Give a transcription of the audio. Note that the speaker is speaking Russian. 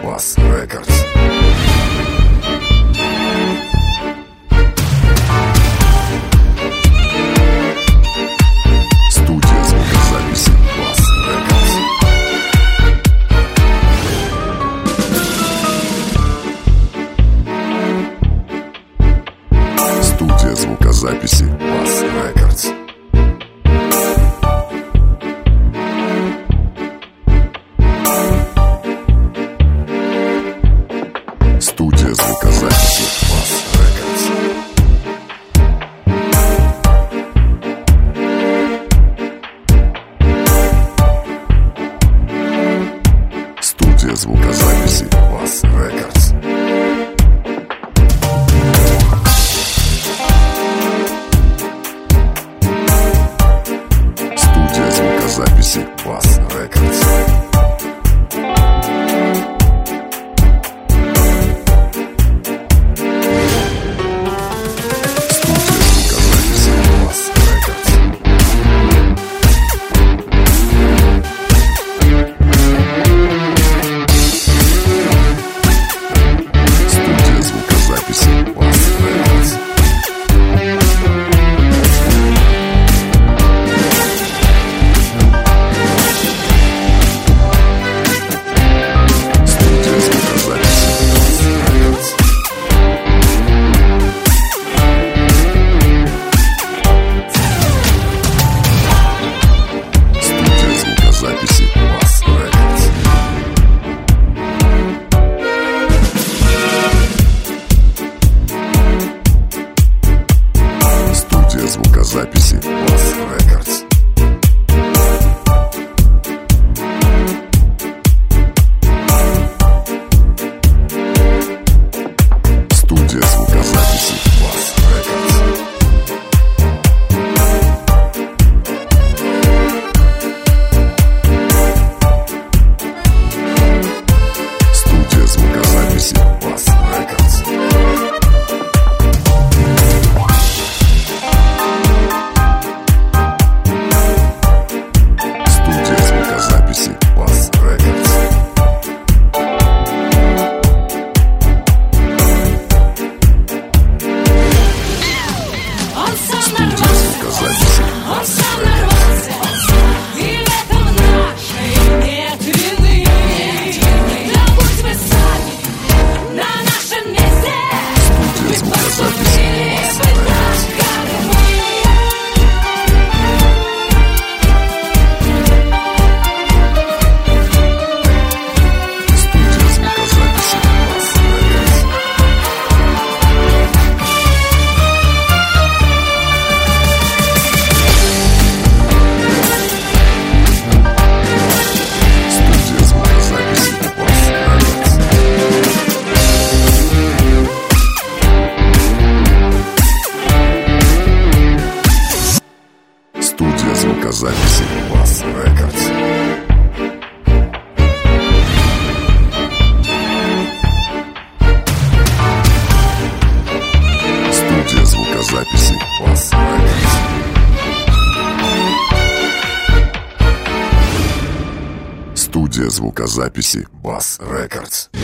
Bass Records. Студия звукозаписи Bass Records. Студия звукозаписи Bass Records. Студия звукозаписи Bass Records. Студия звукозаписи Bass Records. Студия звукозаписи Bass Records. Звукозаписи Bass Records. Студия звукозаписи Bass Records. Студия звукозаписи Bass Records. Студия звукозаписи Bass Records. Студия звукозаписи Bass Records. Студия звукозаписи Bass Records.